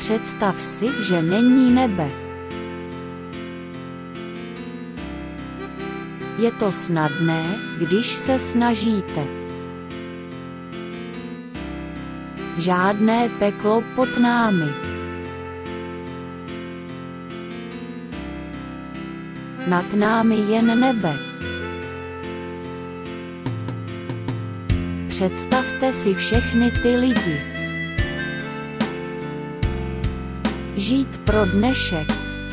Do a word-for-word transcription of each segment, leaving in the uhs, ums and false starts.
Představ si, že není nebe. Je to snadné, když se snažíte. Žádné peklo pod námi. Nad námi jen nebe. Představte si všechny ty lidi. Žít pro dnešek.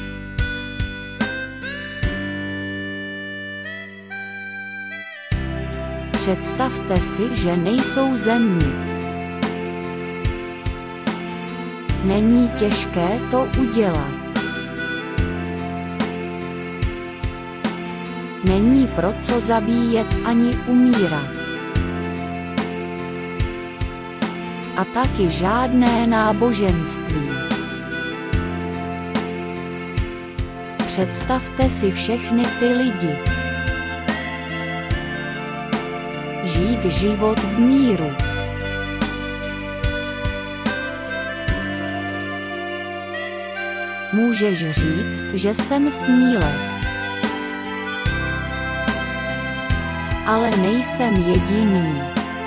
Představte si, že nejsou země. Není těžké to udělat. Není pro co zabíjet ani umírat. A taky žádné náboženství. Představte si všechny ty lidi. Žít život v míru. Můžeš říct, že jsem snílek. Ale nejsem jediný.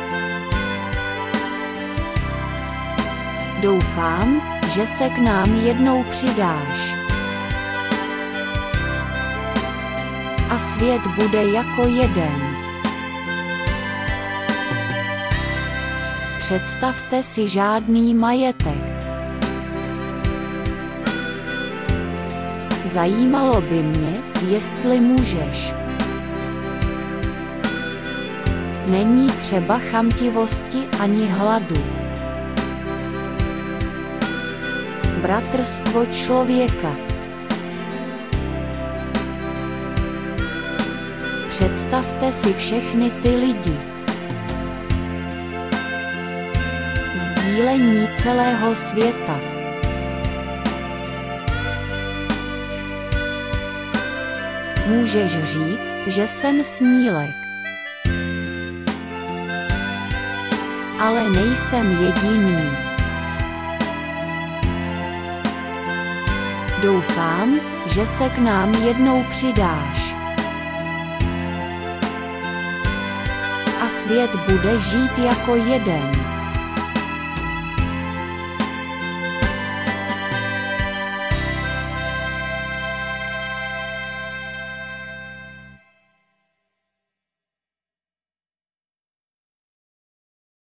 Doufám, že se k nám jednou přidáš. A svět bude jako jeden. Představte si žádný majetek. Zajímalo by mě, jestli můžeš. Není třeba chamtivosti ani hladu. Bratrstvo člověka. Představte si všechny ty lidi. Sdílení celého světa. Můžeš říct, že jsem snílek. Ale nejsem jediný. Doufám, že se k nám jednou přidáš. A svět bude žít jako jeden.